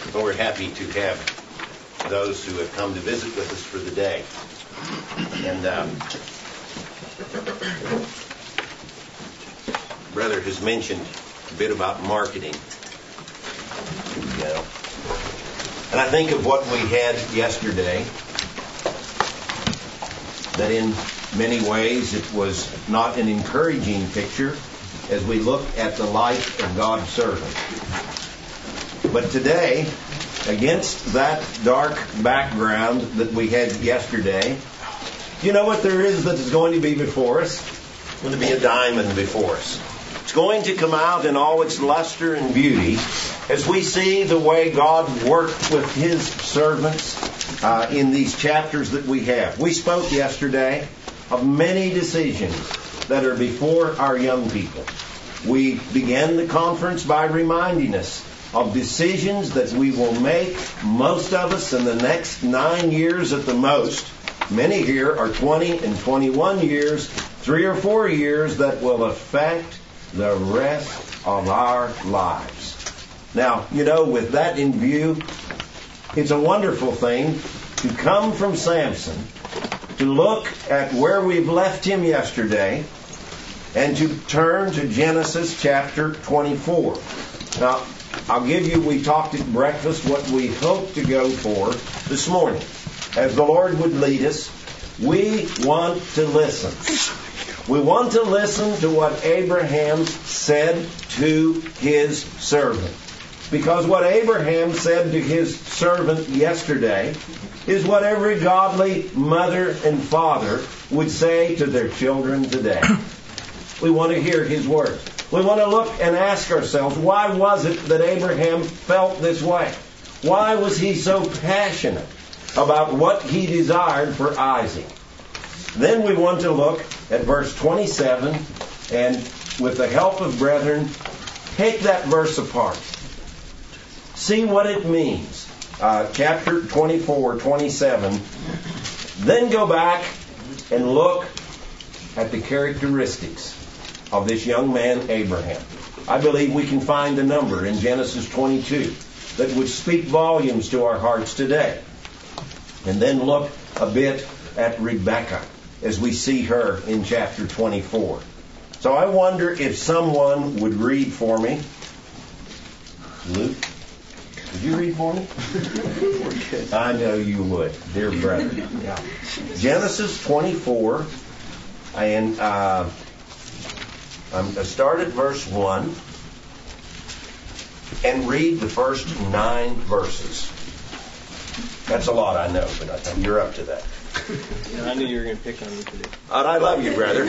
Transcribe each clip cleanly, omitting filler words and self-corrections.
Well, we're happy to have those who have come to visit with us for the day. And Brother has mentioned a bit about marketing. And I think of what we had yesterday, that in many ways it was not an encouraging picture as we look at the life of God's servant. But today, against that dark background that we had yesterday, you know what there is that is going to be before us? It's going to be a diamond before us. It's going to come out in all its luster and beauty as we see the way God worked with His servants in these chapters that we have. We spoke yesterday of many decisions that are before our young people. We began the conference by reminding us of decisions that we will make, most of us, in the next 9 years at the most. Many here are 20 and 21 years, 3 or 4 years that will affect the rest of our lives. Now, with that in view, it's a wonderful thing to come from Samson, to look at where we've left him yesterday, and to turn to Genesis chapter 24. Now, we talked at breakfast what we hope to go for this morning. As the Lord would lead us, we want to listen. We want to listen to what Abraham said to his servant. Because what Abraham said to his servant yesterday is what every godly mother and father would say to their children today. We want to hear his words. We want to look and ask ourselves, why was it that Abraham felt this way? Why was he so passionate about what he desired for Isaac? Then we want to look at verse 27 and, with the help of brethren, take that verse apart. See what it means. Chapter 24, 27. Then go back and look at the characteristics of this young man, Abraham. I believe we can find a number in Genesis 22 that would speak volumes to our hearts today. And then look a bit at Rebekah as we see her in chapter 24. So I wonder if someone would read for me. Luke, would you read for me? I know you would, dear brother. Yeah. Genesis 24, and I'm going to start at verse 1 and read the first 9 verses. That's a lot, I know, but you're up to that. I knew you were going to pick on me today. I love you, brother.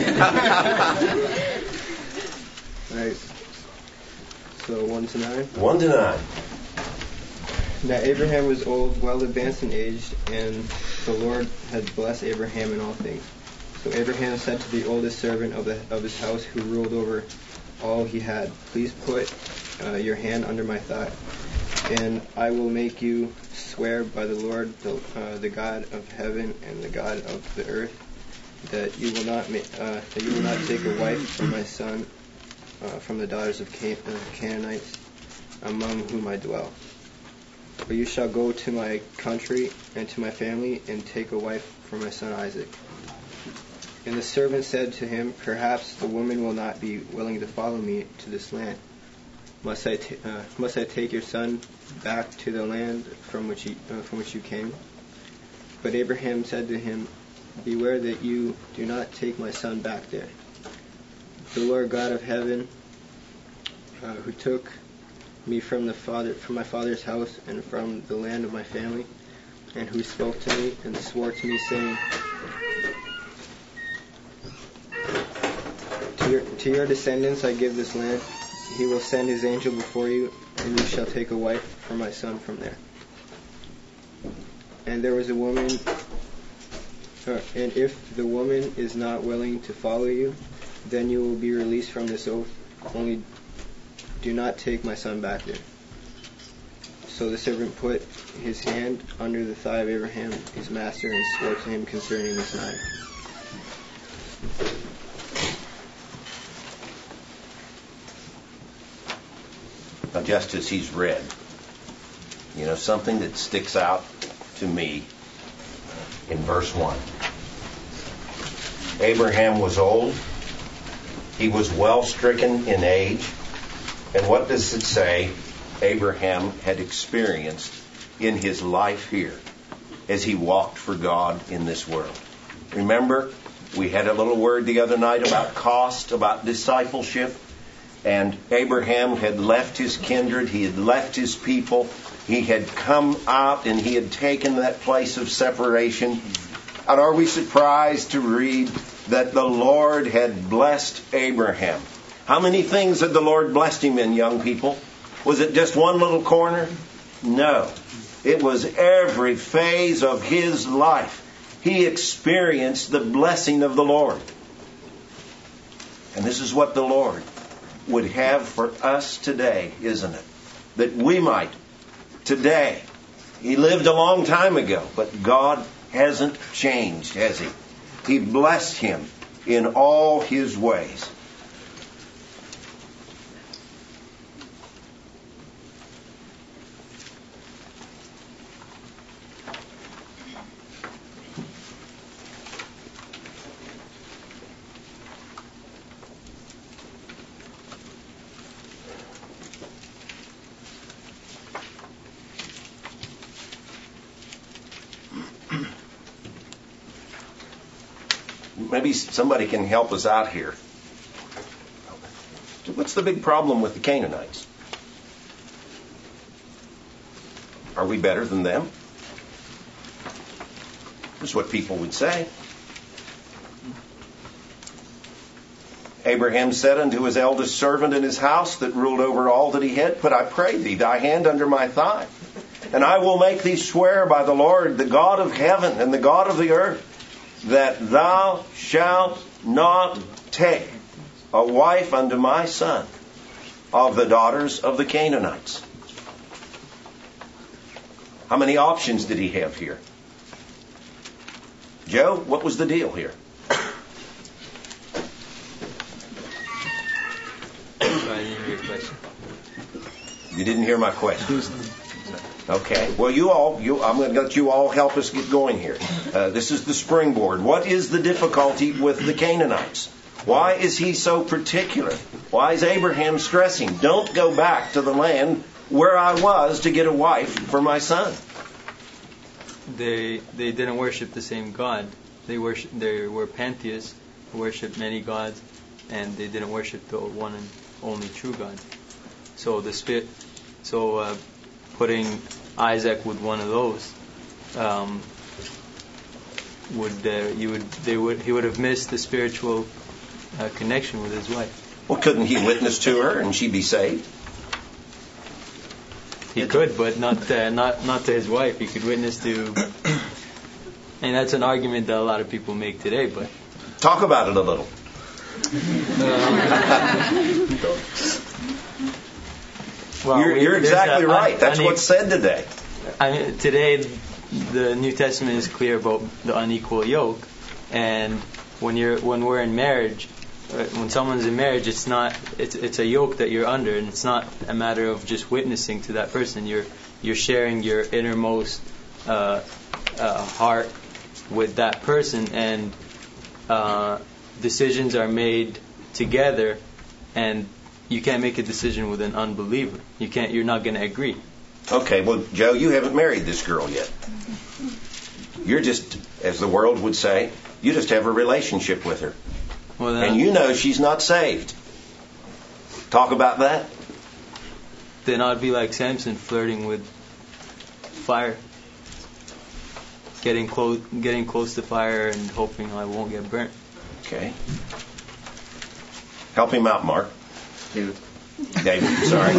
All right. So 1 to 9? 1 to 9. Now Abraham was old, well advanced in age, and the Lord had blessed Abraham in all things. So Abraham said to the oldest servant of his house, who ruled over all he had, "Please put your hand under my thigh, and I will make you swear by the Lord, the God of heaven and the God of the earth, that you will not take a wife from my son, from the daughters of Canaanites, among whom I dwell. But you shall go to my country and to my family, and take a wife for my son Isaac." And the servant said to him, "Perhaps the woman will not be willing to follow me to this land. Must I take your son back to the land from which you came?" But Abraham said to him, "Beware that you do not take my son back there. The Lord God of heaven, who took me from my father's house and from the land of my family, and who spoke to me and swore to me, saying, to your descendants I give this land. He will send his angel before you, and you shall take a wife for my son from there. And there was a woman, and if the woman is not willing to follow you, then you will be released from this oath. Only do not take my son back there." So the servant put his hand under the thigh of Abraham, his master, and swore to him concerning this matter. Now, just as he's read, You know, something that sticks out to me in verse 1. Abraham was old. He was well stricken in age. And what does it say Abraham had experienced in his life here as he walked for God in this world? Remember, we had a little word the other night about cost, about discipleship. And Abraham had left his kindred. He had left his people. He had come out and he had taken that place of separation. And are we surprised to read that the Lord had blessed Abraham? How many things had the Lord blessed him in, young people? Was it just one little corner? No. It was every phase of his life. He experienced the blessing of the Lord. And this is what the Lord would have for us today, isn't it? That we might today. He lived a long time ago, but God hasn't changed, has He? He blessed him in all his ways. Maybe somebody can help us out here. What's the big problem with the Canaanites? Are we better than them? That's what people would say. Abraham said unto his eldest servant in his house that ruled over all that he had, Put, I pray thee, thy hand under my thigh, and I will make thee swear by the Lord, the God of heaven and the God of the earth, that thou shalt not take a wife unto my son of the daughters of the Canaanites. How many options did he have here? Joe, what was the deal here? I didn't hear your question. You didn't hear my question. Okay. Well, I'm going to let you all help us get going here. This is the springboard. What is the difficulty with the Canaanites? Why is he so particular? Why is Abraham stressing, don't go back to the land where I was to get a wife for my son? They didn't worship the same God. They were pantheists, worshipped many gods, and they didn't worship the one and only true God. So putting Isaac with one of those, he would have missed the spiritual connection with his wife. Well, couldn't he witness to her and she be saved? He could, but not to his wife. He could witness to, and that's an argument that a lot of people make today. But talk about it a little. Well, you're exactly right. That's what's said today. Today, the New Testament is clear about the unequal yoke, and when we're in marriage, when someone's in marriage, it's a yoke that you're under, and it's not a matter of just witnessing to that person. You're sharing your innermost heart with that person, and decisions are made together, and you can't make a decision with an unbeliever. You're not going to agree. Okay, well, Joe, you haven't married this girl yet. You're just, as the world would say, you just have a relationship with her. Well, and you know she's not saved. Talk about that. Then I'd be like Samson, flirting with fire. Getting close to fire and hoping I won't get burnt. Okay. Help him out, Mark. David, sorry.